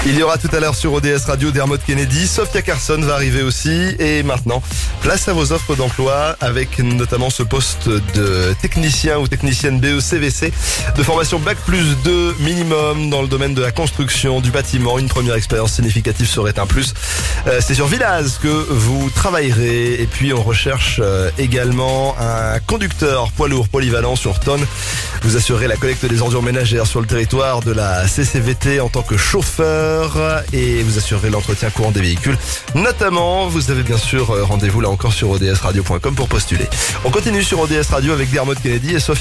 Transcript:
Il y aura tout à l'heure sur ODS Radio Dermot Kennedy. Sophia Carson va arriver aussi. Et maintenant, place à vos offres d'emploi avec notamment ce poste de technicien ou technicienne BE-CVC de formation Bac+2 minimum dans le domaine de la construction, du bâtiment. Une première expérience significative serait un plus. C'est sur Villaz que vous travaillerez. Et puis on recherche également un conducteur poids lourd polyvalent sur tonnes. Vous assurerez la collecte des ordures ménagères sur le territoire de la CCVT en tant que chauffeur et vous assurerez l'entretien courant des véhicules. Notamment, vous avez bien sûr rendez-vous là encore sur odsradio.com pour postuler. On continue sur ODS Radio avec Dermot Kennedy et Sophia.